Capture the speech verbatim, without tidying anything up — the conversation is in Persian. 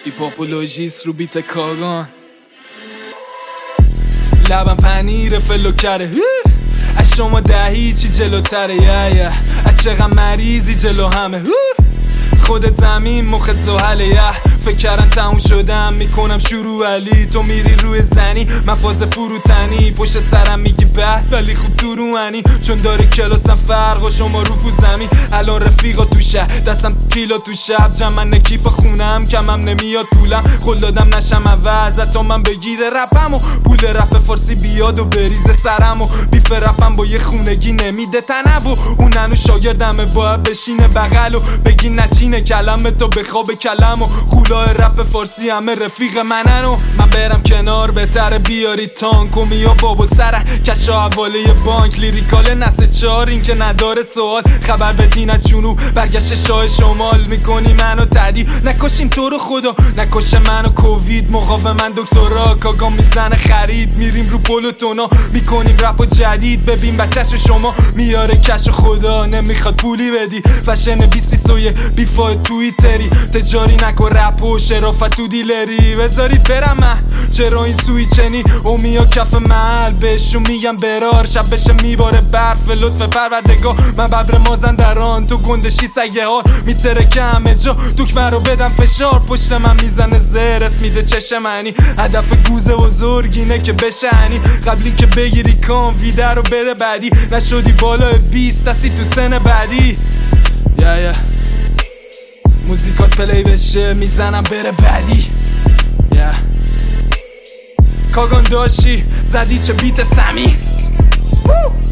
ایپاپولوژیست رو بیت کاغان، لبم پنیر فلوکره، از شما ده هیچی جلوتره، یه یه از چقدر مریضی جلو همه، خودت زمین مخت زحله، یه فکر کردن تموم شدم میکنم شروع علی، تو میری روی زنی من فاز فروتنی، پشت سرم میگی بد ولی خوب تو رو منی، چون داره کلاسم فرق و شما رو فو زمین، الان رفیقا تو شهر دستم کیلو تو شب، جمع نکیپ خونم کمم نمیاد پولم، خل دادم نشم عوض تا من بگیره رپم و پول رپ فارسی بیاد و بریزه سرم و بیف رپم با یه خونگی نمیده تنو و اون هنو شاگردمه باید بشینه بغل و بگی نچینه کلمه تا بخواب کلم و خولای رپ فارسی همه رفیق منن و من برم کنار بهتره بیاری تانک و میا بابل سره کشا حواله بانک، لیریکال نسه چار این که نداره سوال، خبر بدین از جنوب برگشت شاه شمال، میکنی منو تدی نکشیم تو رو خدا، نکشه منو کووید مقاومن دکترا، کاگا میزنه خرید میریم رو پلوتونا، میکنیم رپ جدید ببین بچه‌شو شما میاره کش خدا، نمیخواد پولی بدی فشن بیست بیست و یک بیفای توییتری، تجاری نکن رپ و شرافت تو دیلری، بذارید برم من چرا این سوی چنی اومیا کف محل بهشون میگم برار، شب بشه میباره برف لطف پروردگار، من ببر مازندران تو گندشی سگه ها میترکه همه جا، دکمه رو بدم فشار پشت من میزنه زر اسم میده چشه منی، هدف گوزه بزرگینه که بشه هنی، قبلی که بگیری کام ویده رو بده بعدی، نشدی بالا بیست دستی تو سن بعدی، yeah, yeah. موزیکات پلی بشه میزنم بره بعدی، yeah. کاغان داشتی زدی چه بیت سمی